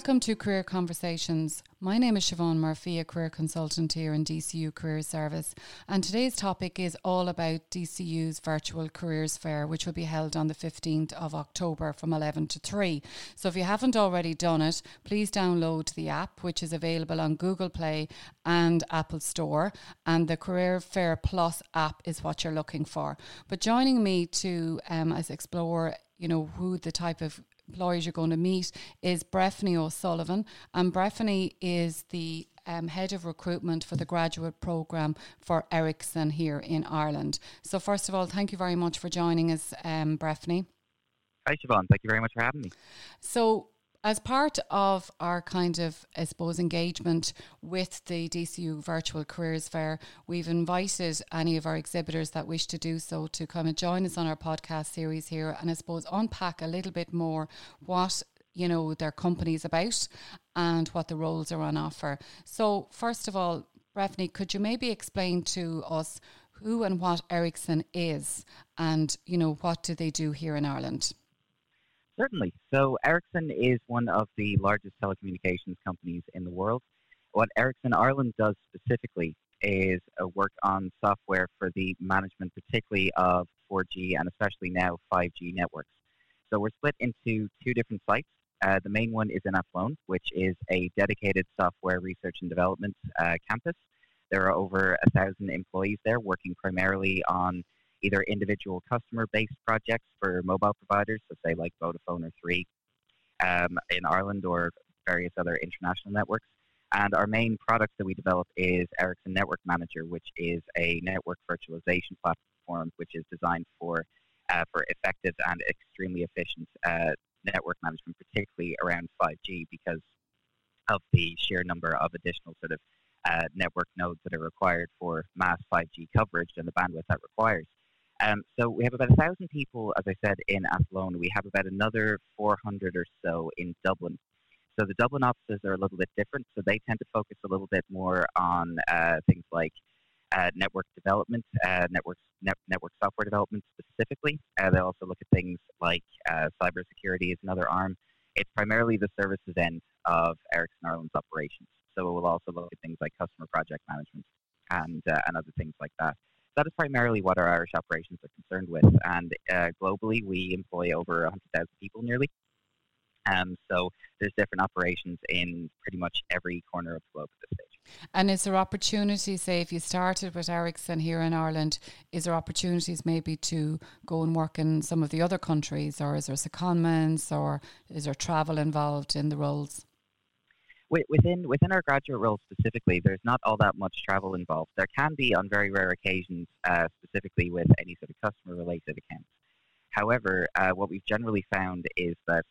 Welcome to Career Conversations. My name is Siobhan Murphy, a career consultant here in DCU Career Service, and today's topic is all about DCU's virtual careers fair, which will be held on the 15th of October from 11 to 3. So if you haven't already done it, please download the app, which is available on Google Play and Apple Store, and the Career Fair Plus app is what you're looking for. But joining me to explore, who the type of employers you're going to meet is Breffney O'Sullivan, and Breffney is the head of recruitment for the graduate programme for Ericsson here in Ireland. So first of all, thank you very much for joining us, Breffney. Hi Siobhan, thank you very much for having me. So as part of our engagement with the DCU Virtual Careers Fair, we've invited any of our exhibitors that wish to do so to come and join us on our podcast series here and unpack a little bit more what their company is about and what the roles are on offer. So first of all, Breffney, could you maybe explain to us who and what Ericsson is and, what do they do here in Ireland? Certainly. So Ericsson is one of the largest telecommunications companies in the world. What Ericsson Ireland does specifically is work on software for the management, particularly of 4G and especially now 5G networks. So we're split into two different sites. The main one is in Athlone, which is a dedicated software research and development campus. There are over 1,000 employees there working primarily on either individual customer-based projects for mobile providers, so say like Vodafone or Three in Ireland or various other international networks. And our main product that we develop is Ericsson Network Manager, which is a network virtualization platform which is designed for effective and extremely efficient network management, particularly around 5G, because of the sheer number of additional sort of network nodes that are required for mass 5G coverage and the bandwidth that requires. So we have about 1,000 people, as I said, in Athlone. We have about another 400 or so in Dublin. So the Dublin offices are a little bit different. So they tend to focus a little bit more on things like network development, network software development specifically. They also look at things like cybersecurity as another arm. It's primarily the services end of Ericsson Ireland's operations. So it will also look at things like customer project management and other things like that. That is primarily what our Irish operations are concerned with, and globally we employ over 100,000 people nearly. So there's different operations in pretty much every corner of the globe at this stage. And is there opportunity, say if you started with Ericsson here in Ireland, is there opportunities maybe to go and work in some of the other countries, or is there secondments, or is there travel involved in the roles? Within our graduate role specifically, there's not all that much travel involved. There can be on very rare occasions, specifically with any sort of customer-related accounts. However, what we've generally found is that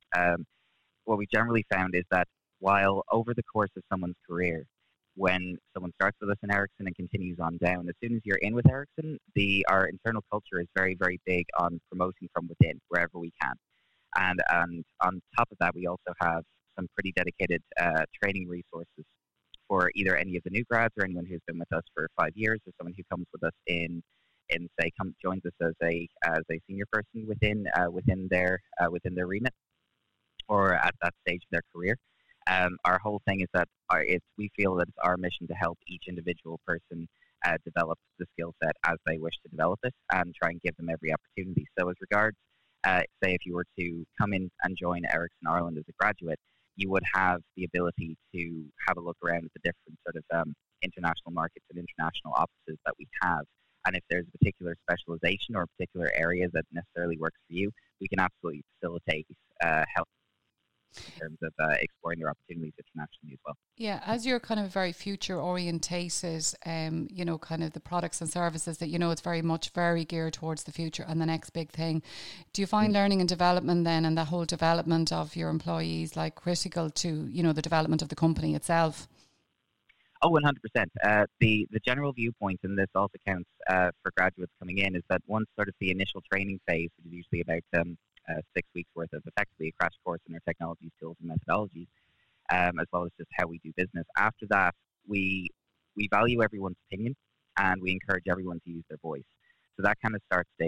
while over the course of someone's career, when someone starts with us in Ericsson and continues on down, as soon as you're in with Ericsson, our internal culture is very, very big on promoting from within wherever we can. And on top of that, we also have some pretty dedicated training resources for either any of the new grads or anyone who's been with us for 5 years, or someone who comes with us joins us as a senior person within their remit or at that stage of their career. Our whole thing is that we feel that it's our mission to help each individual person develop the skill set as they wish to develop it and try and give them every opportunity. So as regards, say if you were to come in and join Ericsson Ireland as a graduate, you would have the ability to have a look around at the different sort of international markets and international offices that we have. And if there's a particular specialization or a particular area that necessarily works for you, we can absolutely facilitate help in terms of exploring their opportunities internationally as well. Yeah, as you're kind of very future orientated, kind of the products and services that, it's very geared towards the future and the next big thing. Do you find learning and development then and the whole development of your employees like critical to, the development of the company itself? Oh, 100%. The general viewpoint, and this also counts for graduates coming in, is that once sort of the initial training phase, which is usually about 6 weeks worth of effectively a crash course in our technology skills and methodologies, as well as just how we do business. After that, we value everyone's opinion and we encourage everyone to use their voice. So that kind of starts day one.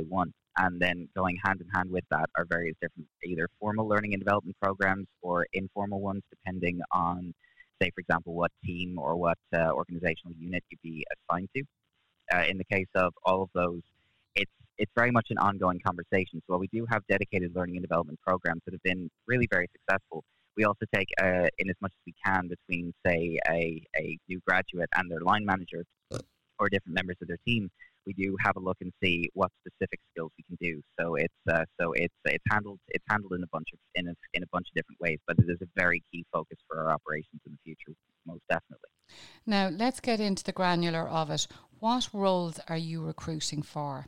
And then going hand in hand with that are various different either formal learning and development programs or informal ones, depending on, say, for example, what team or what organizational unit you'd be assigned to. In the case of all of those, it's very much an ongoing conversation. So while we do have dedicated learning and development programs that have been really very successful, we also take, in as much as we can, between, say, a new graduate and their line manager or different members of their team, we do have a look and see what specific skills we can do. So it's handled in a bunch of different ways, but it is a very key focus for our operations in the future, most definitely. Now let's get into the granular of it. What roles are you recruiting for?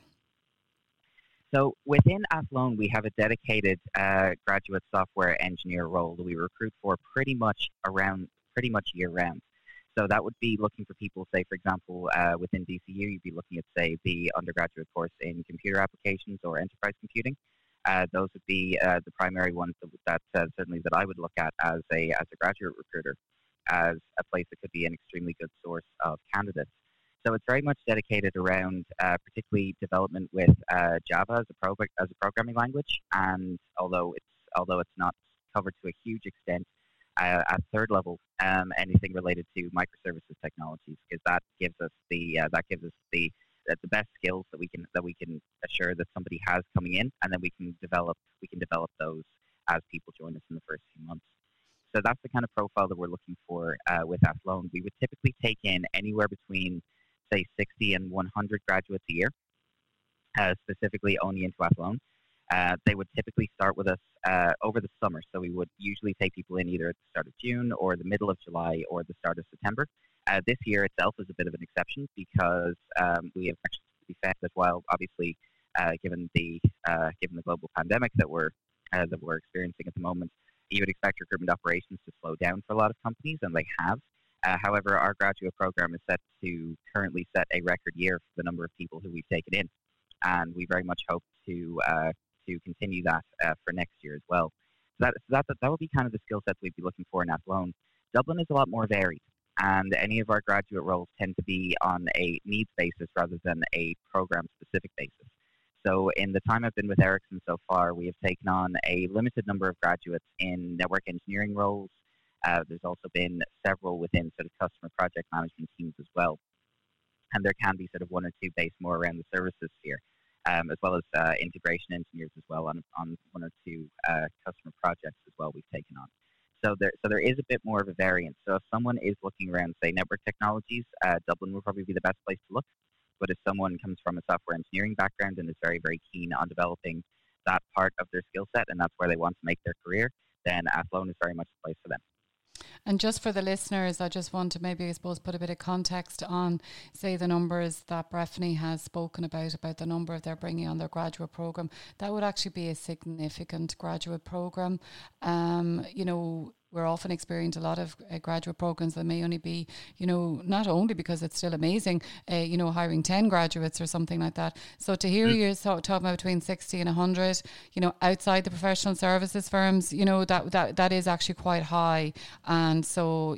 So within Athlone, we have a dedicated graduate software engineer role that we recruit for pretty much year round. So that would be looking for people, say, for example, within DCU, you'd be looking at, say, the undergraduate course in computer applications or enterprise computing. Those would be the primary ones that certainly that I would look at as a graduate recruiter, as a place that could be an extremely good source of candidates. So it's very much dedicated around particularly development with Java as a programming language, and although it's not covered to a huge extent at third level, anything related to microservices technologies, because that gives us the best skills that we can assure that somebody has coming in, and then we can develop those as people join us in the first few months. So that's the kind of profile that we're looking for with Athlone. We would typically take in anywhere between, say, 60 and 100 graduates a year, specifically only into Athlone. They would typically start with us over the summer. So we would usually take people in either at the start of June or the middle of July or the start of September. This year itself is a bit of an exception because we have actually found that while obviously given the global pandemic that we're experiencing at the moment, you would expect recruitment operations to slow down for a lot of companies, and they have. However, our graduate program is set to currently set a record year for the number of people who we've taken in, and we very much hope to continue that for next year as well. So that would be kind of the skill sets we'd be looking for in Athlone. Dublin is a lot more varied, and any of our graduate roles tend to be on a needs basis rather than a program-specific basis. So in the time I've been with Ericsson so far, we have taken on a limited number of graduates in network engineering roles. There's also been several within sort of customer project management teams as well. And there can be sort of one or two based more around the services sphere, as well as integration engineers as well on one or two customer projects as well we've taken on. So there is a bit more of a variance. So if someone is looking around, say, network technologies, Dublin would probably be the best place to look. But if someone comes from a software engineering background and is very, very keen on developing that part of their skill set, and that's where they want to make their career, then Athlone is very much the place for them. And just for the listeners, I just want to maybe, I suppose, put a bit of context on, say, the numbers that Breffni has spoken about the number they're bringing on their graduate programme. That would actually be a significant graduate programme. We're often experiencing a lot of graduate programs that may only be, not only because it's still amazing, hiring 10 graduates or something like that. So to hear you talking about between 60 and 100, outside the professional services firms, that is actually quite high. And so,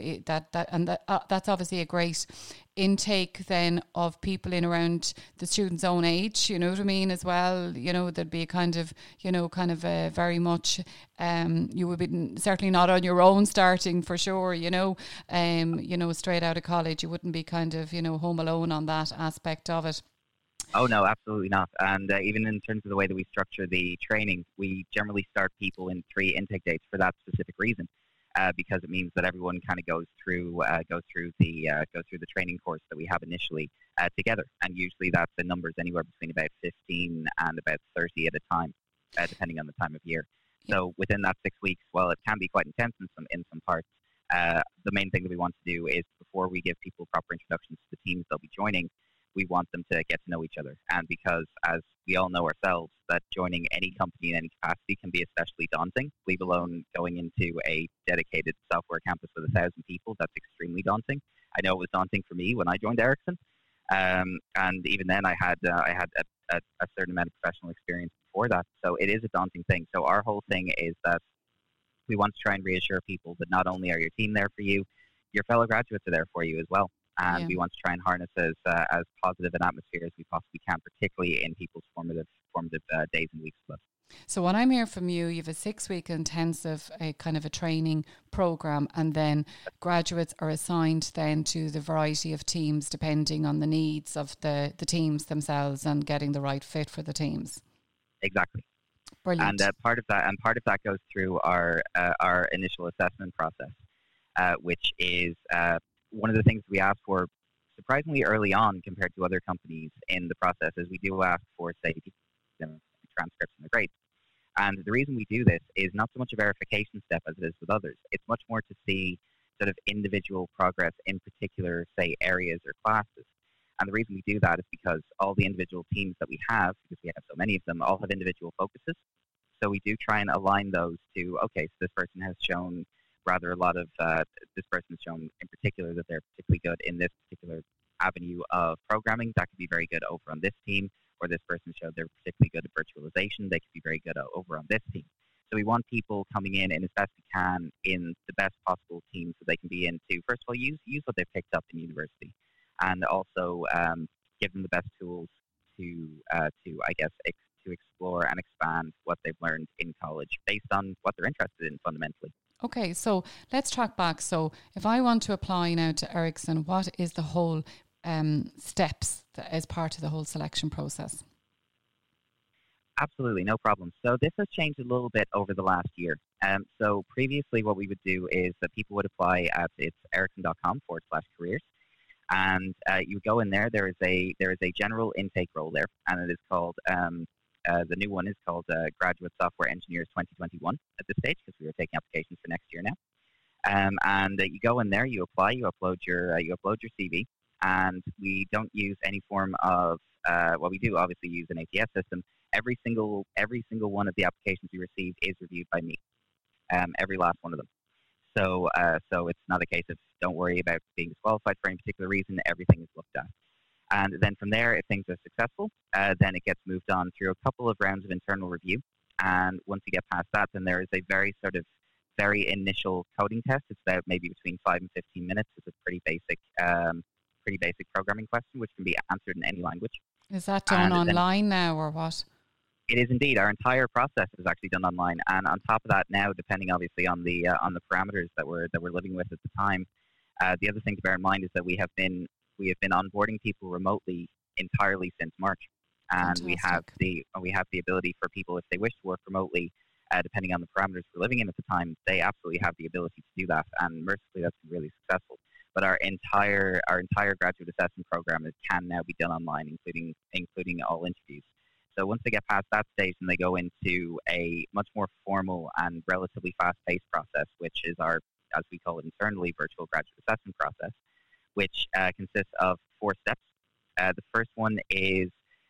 that's obviously a great intake then of people in around the student's own age, you know what I mean, as well. There'd be a kind of very much, you would be certainly not on your own starting for sure, straight out of college. You wouldn't be kind of, home alone on that aspect of it. Oh, no, absolutely not. And even in terms of the way that we structure the training, we generally start people in 3 intake dates for that specific reason. Because it means that everyone kind of goes through the training course that we have initially together, and usually that's the numbers anywhere between about 15 and about 30 at a time, depending on the time of year. So within that 6 weeks, while it can be quite intense in some parts, the main thing that we want to do is before we give people proper introductions to the teams they'll be joining, we want them to get to know each other. And because, as we all know ourselves, that joining any company in any capacity can be especially daunting, leave alone going into a dedicated software campus with 1,000 people. That's extremely daunting. I know it was daunting for me when I joined Ericsson. And even then I had a certain amount of professional experience before that. So it is a daunting thing. So our whole thing is that we want to try and reassure people that not only are your team there for you, your fellow graduates are there for you as well. And we want to try and harness as positive an atmosphere as we possibly can, particularly in people's formative formative days and weeks with us. So what I'm hearing from you, you have a 6-week intensive kind of a training program, and then graduates are assigned then to the variety of teams depending on the needs of the teams themselves and getting the right fit for the teams. Exactly. Brilliant. And part of that goes through our initial assessment process, which is one of the things we ask for surprisingly early on compared to other companies in the process. Is we do ask for, say, transcripts and the grades. And the reason we do this is not so much a verification step as it is with others. It's much more to see sort of individual progress in particular, say, areas or classes. And the reason we do that is because all the individual teams that we have, because we have so many of them, all have individual focuses. So we do try and align those to, okay, so this person has shown rather a lot of, this person has shown in particular that they're particularly good in this particular avenue of programming. That could be very good over on this team. Or this person showed they're particularly good at virtualization. They could be very good over on this team. So we want people coming in as best we can in the best possible teams that they can be in to, first of all, use what they've picked up in university, and also give them the best tools to explore and expand what they've learned in college based on what they're interested in fundamentally. Okay, so let's track back. So if I want to apply now to Ericsson, what is the whole steps as part of the whole selection process? Absolutely, no problem. So this has changed a little bit over the last year. So previously what we would do is that people would apply at ericsson.com/careers. And you go in there, there is a general intake role there, and it is called, the new one is called Graduate Software Engineers 2021 at this stage, because we are taking applications for next year now. And you go in there, you apply, you upload your CV. And we don't use any form of, we do obviously use an ATS system. Every single one of the applications we receive is reviewed by me, every last one of them. So it's not a case of don't worry about being disqualified for any particular reason. Everything is looked at. And then from there, if things are successful, then it gets moved on through a couple of rounds of internal review. And once you get past that, then there is a very initial coding test. It's about maybe between 5 and 15 minutes. It's a pretty basic programming question, which can be answered in any language. Is that done online now or what? It is indeed. Our entire process is actually done online, and on top of that, now depending obviously on the parameters that we're living with at the time, the other thing to bear in mind is that we have been onboarding people remotely entirely since March, and we have the ability for people, if they wish to work remotely, depending on the parameters we're living in at the time, they absolutely have the ability to do that, and mercifully that's been really successful. But our entire graduate assessment program can now be done online, including all interviews. So once they get past that stage, and they go into a much more formal and relatively fast-paced process, which is our, as we call it internally, virtual graduate assessment process, which consists of 4 steps. The first one is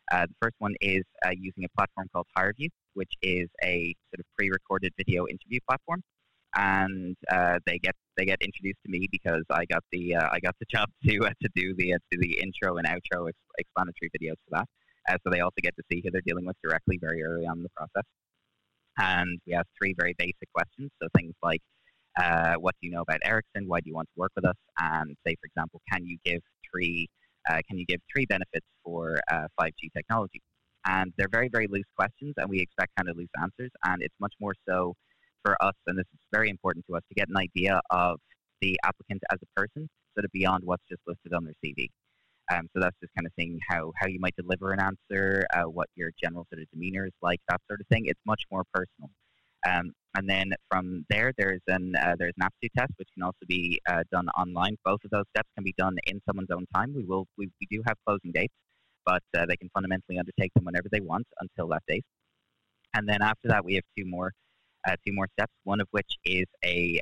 using a platform called HireVue, which is a sort of pre-recorded video interview platform. And they get introduced to me because I got the job to do the intro and outro explanatory videos for that. So they also get to see who they're dealing with directly very early on in the process. And we ask 3 very basic questions. So things like, what do you know about Ericsson? Why do you want to work with us? And say, for example, can you give 3 benefits for 5G technology? And they're very, very loose questions, and we expect kind of loose answers. And it's much more so for us, and this is very important to us, to get an idea of the applicant as a person, sort of beyond what's just listed on their CV. So that's just kind of seeing how you might deliver an answer, what your general sort of demeanor is like, that sort of thing. It's much more personal. And then from there, there's an aptitude test, which can also be done online. Both of those steps can be done in someone's own time. We do have closing dates, but they can fundamentally undertake them whenever they want until that date. And then after that, we have two more steps. One of which is a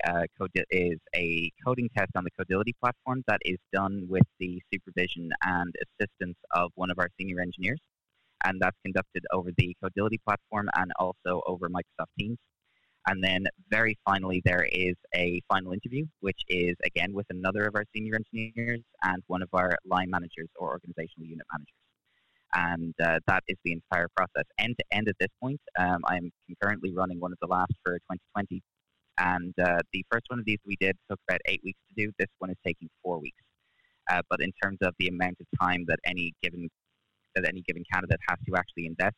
coding test on the Codility platform that is done with the supervision and assistance of one of our senior engineers, and that's conducted over the Codility platform and also over Microsoft Teams. And then very finally, there is a final interview, which is again with another of our senior engineers and one of our line managers or organizational unit managers. And that is the entire process, end to end at this point. I'm concurrently running one of the last for 2020. And the first one of these we did took about 8 weeks to do. This one is taking 4 weeks. But in terms of the amount of time that any given candidate has to actually invest,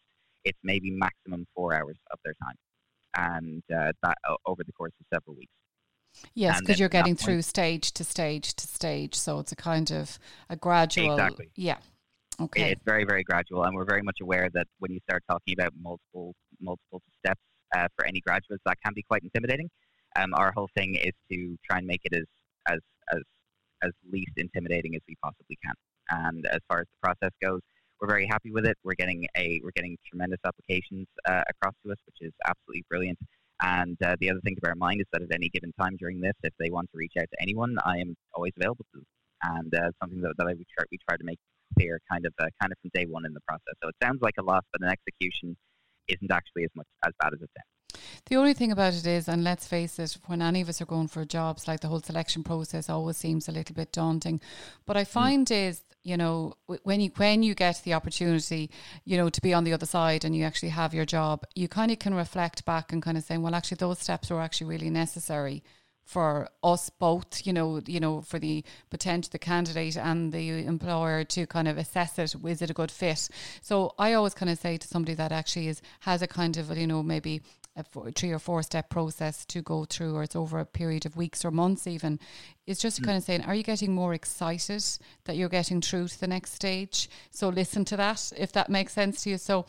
it's maybe maximum 4 hours of their time, and that over the course of several weeks. Yes, And because then you're from that getting point, through stage to stage to stage. So it's a kind of a gradual, exactly. yeah. Okay. It's very, very gradual, and we're very much aware that when you start talking about multiple steps for any graduates, that can be quite intimidating. Our whole thing is to try and make it as as as least intimidating as we possibly can. And as far as the process goes, we're very happy with it. We're getting tremendous applications across to us, which is absolutely brilliant. And the other thing to bear in mind is that at any given time during this, if they want to reach out to anyone, I am always available to them. And something that we try to make clear kind of from day one in the process. So it sounds like a lot, but an execution isn't actually as bad as it sounds. The only thing about it is, and let's face it, when any of us are going for jobs, like the whole selection process always seems a little bit daunting. But I find is, when you get the opportunity, to be on the other side and you actually have your job, you kind of can reflect back and kind of saying, well, actually those steps were actually really necessary for us both, for the potential, the candidate and the employer to kind of assess it. Is it a good fit? So I always kind of say to somebody that actually has a kind of, maybe a 3 or 4 step process to go through, or it's over a period of weeks or months even, it's just kind of saying, are you getting more excited that you're getting through to the next stage? So listen to that, if that makes sense to you. So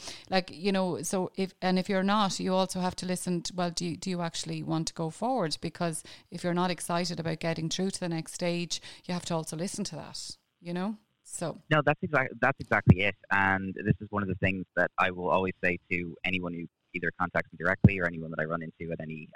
if you're not, you also have to listen to, well, do you actually want to go forward? Because if you're not excited about getting through to the next stage, you have to also listen to that, So no, that's exactly it. And this is one of the things that I will always say to anyone who either contacts me directly or anyone that I run into at any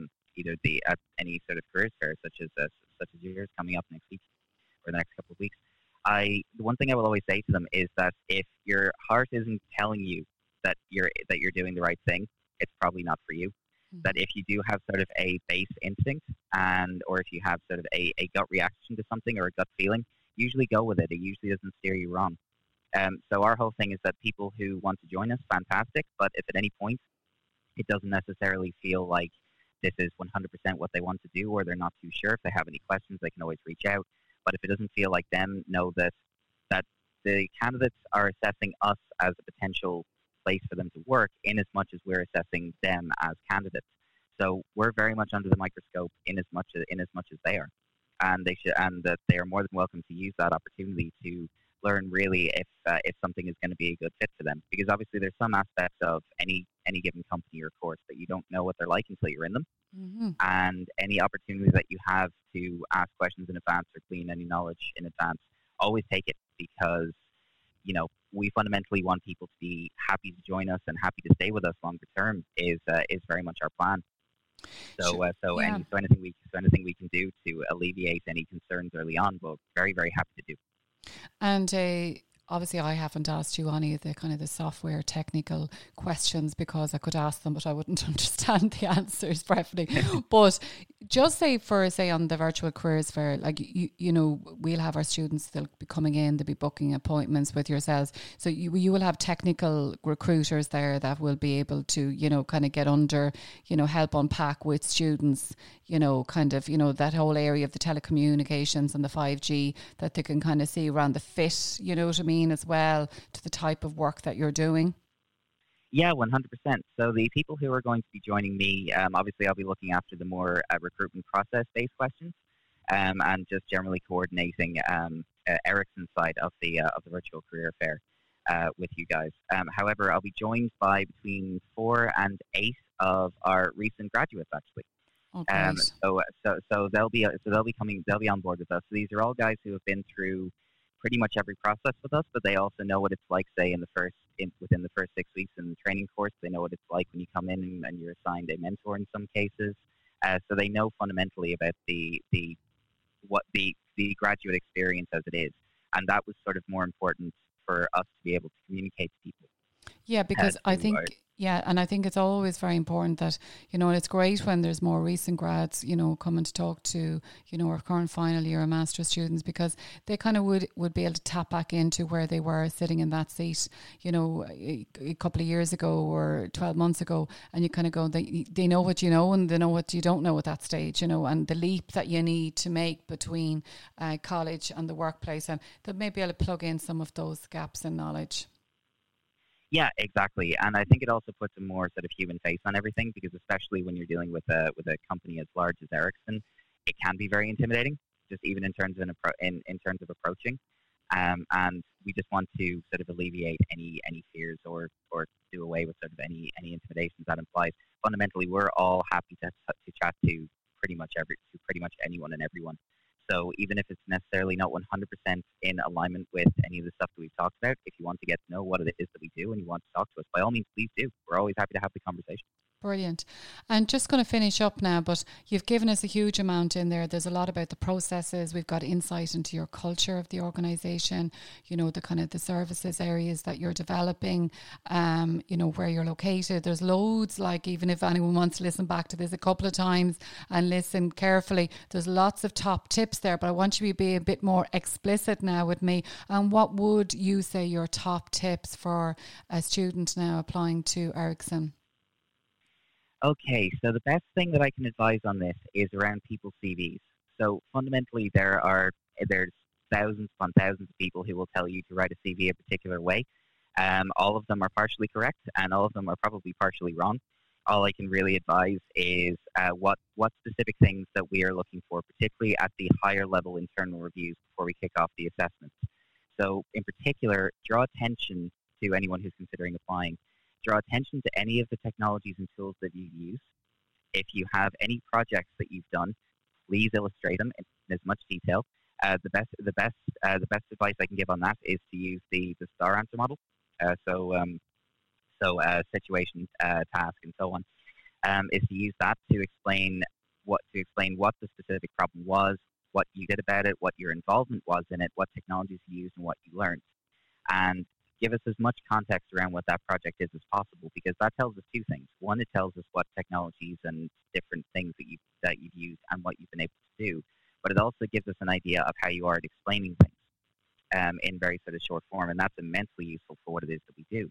sort of careers fair, such as yours coming up next week or the next couple of weeks. The one thing I will always say to them is that if your heart isn't telling you that you're doing the right thing, it's probably not for you. Mm-hmm. That if you do have sort of a base instinct or if you have sort of a gut reaction to something or a gut feeling, usually go with it. It usually doesn't steer you wrong. So our whole thing is that people who want to join us, fantastic. But if at any point it doesn't necessarily feel like this is 100% what they want to do, or they're not too sure, if they have any questions, they can always reach out. But if it doesn't feel like them, know that the candidates are assessing us as a potential place for them to work, in as much as we're assessing them as candidates. So we're very much under the microscope in as much as they are, and that they are more than welcome to use that opportunity to learn really if something is going to be a good fit for them. Because obviously there's some aspects of any given company or course that you don't know what they're like until you're in them. Mm-hmm. And any opportunity that you have to ask questions in advance or glean any knowledge in advance, always take it, because we fundamentally want people to be happy to join us and happy to stay with us longer term is very much our plan. So anything we can do to alleviate any concerns early on, we're very, very happy to do. And obviously I haven't asked you any of the kind of the software technical questions, because I could ask them but I wouldn't understand the answers properly. But just say on the virtual careers fair, like we'll have our students, they'll be coming in, they'll be booking appointments with yourselves. So you will have technical recruiters there that will be able to, kind of get under, help unpack with students, that whole area of the telecommunications and the 5G, that they can kind of see around the fit, you know what I mean, as well, to the type of work that you're doing. Yeah, 100%. So the people who are going to be joining me, obviously I'll be looking after the more recruitment process-based questions, and just generally coordinating Ericsson's side of the virtual career fair with you guys. However, I'll be joined by between 4 and 8 of our recent graduates, actually. Okay. So they'll be on board with us. So these are all guys who have been through pretty much every process with us, but they also know what it's like, say, within the first 6 weeks in the training course. They know what it's like when you come in and you're assigned a mentor in some cases. So they know fundamentally about the graduate experience as it is, and that was sort of more important for us to be able to communicate to people. Yeah, because I think it's always very important that, and it's great when there's more recent grads, coming to talk to, our current final year of master's students, because they kind of would be able to tap back into where they were sitting in that seat, a couple of years ago or 12 months ago, and you kind of go, they know what you know and they know what you don't know at that stage, and the leap that you need to make between college and the workplace, and they'll maybe be able to plug in some of those gaps in knowledge. Yeah, exactly. And I think it also puts a more sort of human face on everything because especially when you're dealing with a company as large as Ericsson, it can be very intimidating, just even in terms of in terms of approaching. And we just want to sort of alleviate any fears or do away with sort of any intimidations that implies. Fundamentally, we're all happy to chat to pretty much anyone and everyone. So even if it's necessarily not 100% in alignment with any of the stuff that we've talked about, if you want to get to know what it is that we do and you want to talk to us, by all means, please do. We're always happy to have the conversation. Brilliant. And just going to finish up now, but you've given us a huge amount in there. There's a lot about the processes. We've got insight into your culture of the organisation, you know, the kind of the services areas that you're developing, you know, where you're located. There's loads, like even if anyone wants to listen back to this a couple of times and listen carefully, there's lots of top tips there, but I want you to be a bit more explicit now with me. And what would you say your top tips for a student now applying to Ericsson? Okay, so the best thing that I can advise on this is around people's CVs. So fundamentally, there's thousands upon thousands of people who will tell you to write a CV a particular way. All of them are partially correct, and all of them are probably partially wrong. All I can really advise is what specific things that we are looking for, particularly at the higher level internal reviews before we kick off the assessments. So in particular, draw attention to anyone who's considering applying. Draw attention to any of the technologies and tools that you use. If you have any projects that you've done, please illustrate them in as much detail. The best advice I can give on that is to use the STAR answer model. Situation, task, and so on. Is to use that to explain what the specific problem was, what you did about it, what your involvement was in it, what technologies you used, and what you learned, and give us as much context around what that project is as possible, because that tells us two things. One, it tells us what technologies and different things that you've used and what you've been able to do, but it also gives us an idea of how you are at explaining things in very sort of short form, and that's immensely useful for what it is that we do.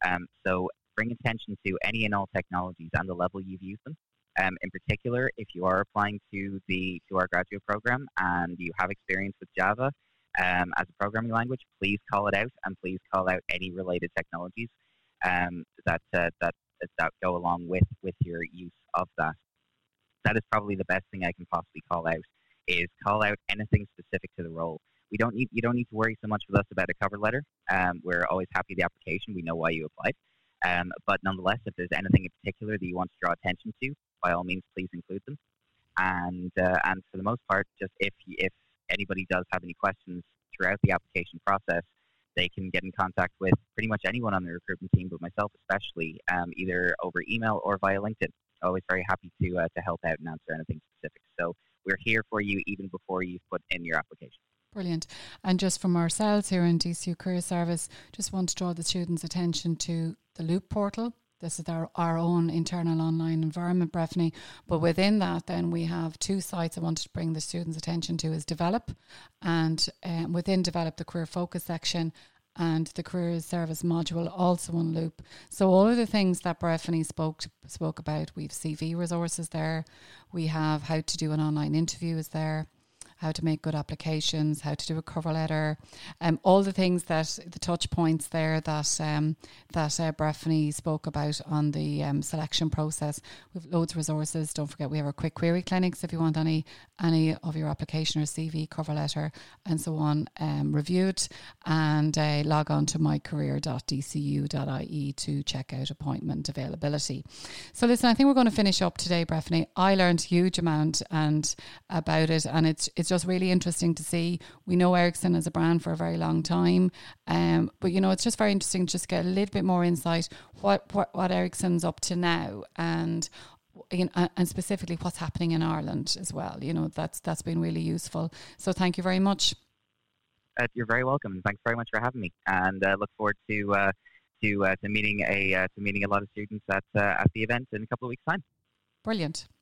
So bring attention to any and all technologies and the level you've used them. In particular, if you are applying to our graduate program and you have experience with Java, as a programming language, please call it out, and please call out any related technologies that go along with your use of that. That is probably the best thing I can possibly call out. Is call out anything specific to the role. You don't need to worry so much with us about a cover letter. We're always happy with the application. We know why you applied. But nonetheless, if there's anything in particular that you want to draw attention to, by all means, please include them. And for the most part, just if anybody does have any questions throughout the application process, they can get in contact with pretty much anyone on the recruitment team, but myself especially, either over email or via LinkedIn. Always very happy to help out and answer anything specific. So we're here for you even before you've put in your application. Brilliant. And just from ourselves here in DCU Career Service, just want to draw the students' attention to the Loop portal. This is our own internal online environment, Breffney. But within that, then we have two sites I wanted to bring the students' attention to is Develop, and within Develop, the Career Focus section and the Career Service module also on Loop. So all of the things that Breffney spoke about, we have CV resources there, we have how to do an online interview is there, how to make good applications, how to do a cover letter, all the things the touch points there that Breffney spoke about on the selection process. We've loads of resources. Don't forget we have our quick query clinics if you want any of your application or CV, cover letter and so on reviewed, and log on to mycareer.dcu.ie to check out appointment availability. So listen, I think we're going to finish up today, Breffney. I learned a huge amount about it, and it's just really interesting to see. We know Ericsson as a brand for a very long time, but you know, it's just very interesting to just get a little bit more insight what Ericsson's up to now, and specifically what's happening in Ireland as well. You know, that's been really useful. So thank you very much. You're very welcome, and thanks very much for having me. And look forward to meeting a lot of students at the event in a couple of weeks' time. Brilliant.